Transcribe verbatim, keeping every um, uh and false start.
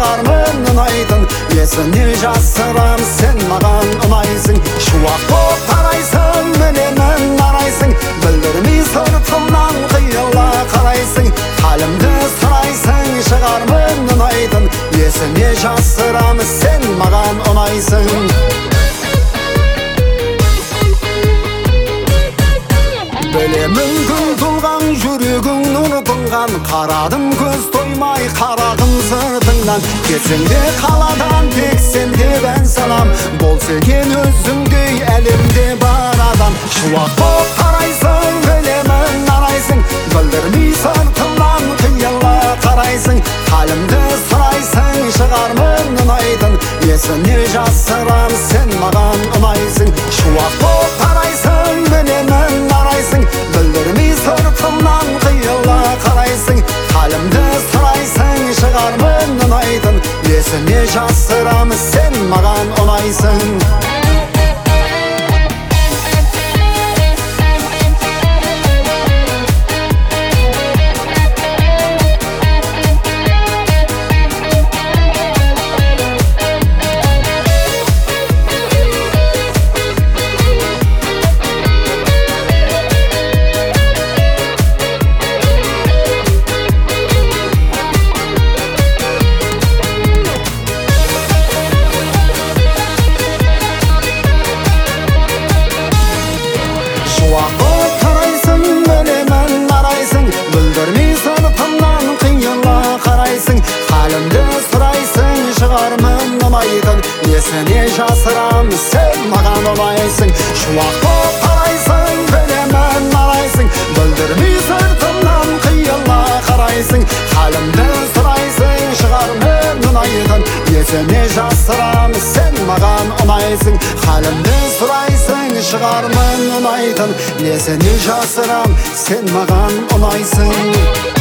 шығармын ұнайтын, есіне жасырам, сен маған ұнайсың. Шуақ боп тарайсың, білемін арайсың, білдірмей сыртымнан қиыла қарайсың. Халімді сұрайсың, шығармын ұнайтын, есіне жасырам, сен маған ұнайсың. Білемін күн тұлған, жүрегің нұр тұнған, қарадым көз тоймай қарағым сыртыңнан. Кетсеңде қаладан, тек сенде бән салам, бол сен өзіңдей әлемде бар адам. Шуақ боп тарайсың, білемін арайсың, білдірмей сыртымнан қиыла қарайсың. Халімді сұрайсың, шығармын ұнайтын, есіне жасырам, сен маған ұнайсың. Шуақ боп тарайсың, білемін арайсың, білдірмей сыртымнан қиыла қарайсың. Халімді сұрайсың, шығармын ұнайтын, есіне жасырам, сен маған ұнайсың. Шуақ боп тарайсың, білемін арайсың, білдірмей сыртымнан қиыла қарайсың. Халімді сұрайсың, шығармын ұнайтын, есіне жасырам, сен маған ұнайсың. Шуақ боп тарайсың, білемін арайсың, білдірмей сыртымнан қиыла қарайсың. Халімді сұрайсың, шығармын ұнайтын, есіне жасырам, сен маған ұнайсың. Халімді сұрайсың, шығармын ұнайтын, есіне жасырам, сен маған ұнайсың.